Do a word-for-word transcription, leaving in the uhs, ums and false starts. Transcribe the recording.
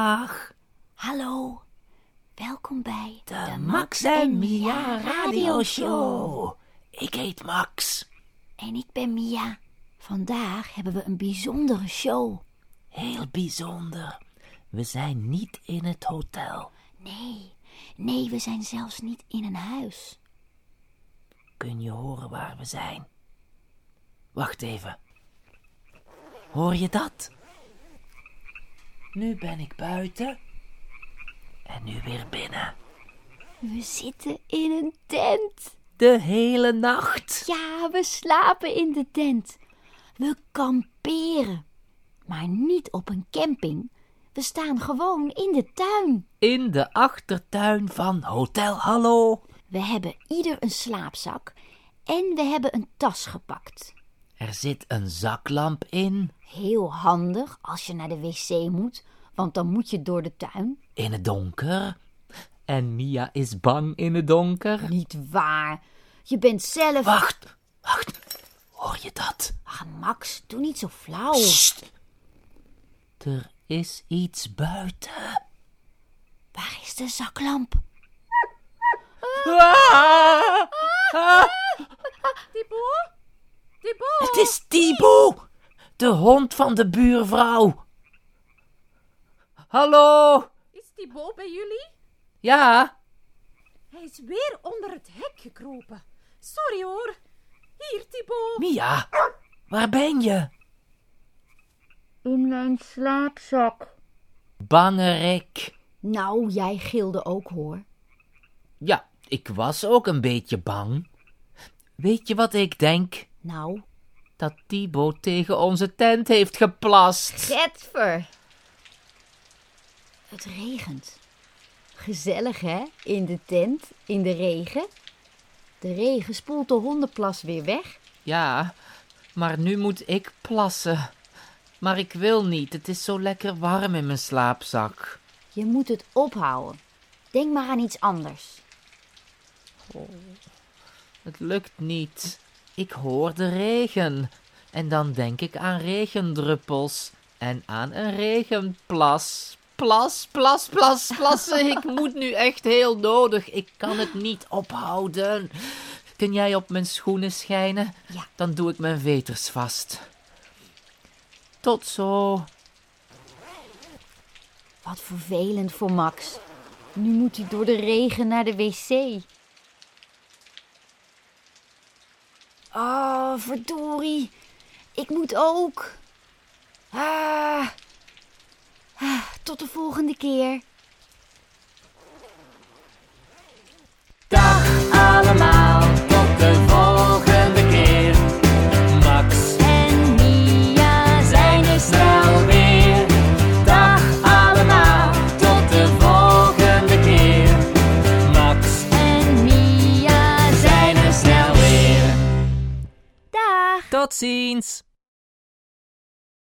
Dag. Hallo, welkom bij De, de Max en Mia radioshow. Ik heet Max. En ik ben Mia. Vandaag hebben we een bijzondere show. Heel bijzonder. We zijn niet in het hotel. Nee, nee, we zijn zelfs niet in een huis. Kun je horen waar we zijn? Wacht even. Hoor je dat? Nu ben ik buiten. En nu weer binnen. We zitten in een tent. De hele nacht. Ja, we slapen in de tent. We kamperen. Maar niet op een camping. We staan gewoon in de tuin. In de achtertuin van Hotel Hallo. We hebben ieder een slaapzak en we hebben een tas gepakt. Er zit een zaklamp in. Heel handig als je naar de wc moet, want dan moet je door de tuin. In het donker. En Mia is bang in het donker. Niet waar. Je bent zelf... Wacht, wacht. Hoor je dat? Ach, Max, doe niet zo flauw. Sst. Er is iets buiten. Waar is de zaklamp? Ah! Ah! Thibaut? Thibaut? Het is Thibaut, de hond van de buurvrouw. Hallo? Is Thibaut bij jullie? Ja? Hij is weer onder het hek gekropen. Sorry hoor. Hier, Thibaut. Mia, waar ben je? In mijn slaapzak. Bangerik. Nou, jij gilde ook, hoor. Ja, ik was ook een beetje bang. Weet je wat ik denk? Nou? Dat Thibaut tegen onze tent heeft geplast. Getver. Het regent. Gezellig, hè? In de tent, in de regen. De regen spoelt de hondenplas weer weg. Ja, maar nu moet ik plassen. Maar ik wil niet, het is zo lekker warm in mijn slaapzak. Je moet het ophouden. Denk maar aan iets anders. Oh, het lukt niet. Ik hoor de regen. En dan denk ik aan regendruppels. En aan een regenplas. Plas, plas, plas, plassen. Ik moet nu echt heel nodig. Ik kan het niet ophouden. Kun jij op mijn schoenen schijnen? Ja. Dan doe ik mijn veters vast. Tot zo. Wat vervelend voor Max. Nu moet hij door de regen naar de wc. Oh, verdorie. Ik moet ook. Ah. Ah, tot de volgende keer. Dag allemaal, tot de volgende keer. Max En Mia zijn er snel weer. Dag allemaal, tot de volgende keer. Max En Mia zijn zijn er snel weer. Dag. Tot ziens.